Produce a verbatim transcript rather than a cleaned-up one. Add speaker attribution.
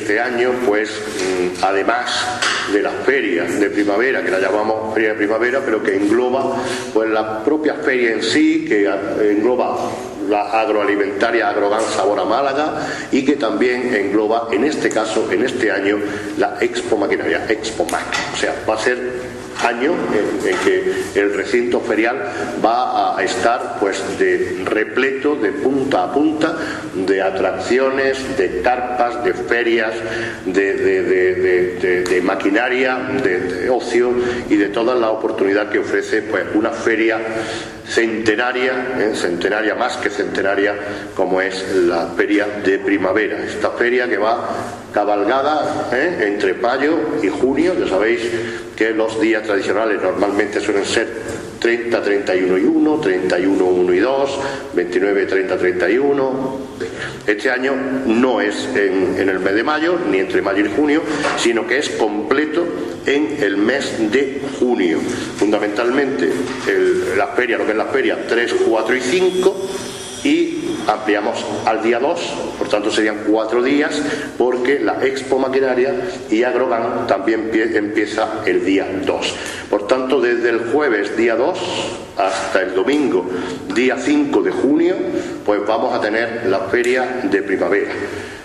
Speaker 1: este año, pues además de las ferias de primavera, que la llamamos feria de primavera, pero que engloba pues la propia feria en sí, que engloba la agroalimentaria Agrogan Sabor a Málaga, y que también engloba, en este caso, en este año, la Expo Maquinaria, Expo Mac. O sea, va a ser año en, en que el recinto ferial va a estar pues de repleto, de punta a punta, de atracciones, de carpas, de ferias, de, de, de, de, de, de maquinaria, de, de ocio y de toda la oportunidad que ofrece pues una feria centenaria, ¿eh? centenaria más que centenaria, como es la feria de primavera. Esta feria que va cabalgada ¿eh? entre mayo y junio. Ya sabéis que los días tradicionales normalmente suelen ser treinta, treinta y uno y uno, treinta y uno, uno y dos, veintinueve, treinta, treinta y uno. Este año no es en, en el mes de mayo, ni entre mayo y junio, sino que es completo en el mes de junio. Fundamentalmente el, la feria, lo que es la feria tres, cuatro y cinco, y ampliamos al día dos, por tanto serían cuatro días, porque la Expo Maquinaria y Agrogan también empieza el día dos. Por tanto, desde el jueves día dos hasta el domingo día cinco de junio, pues vamos a tener la feria de primavera.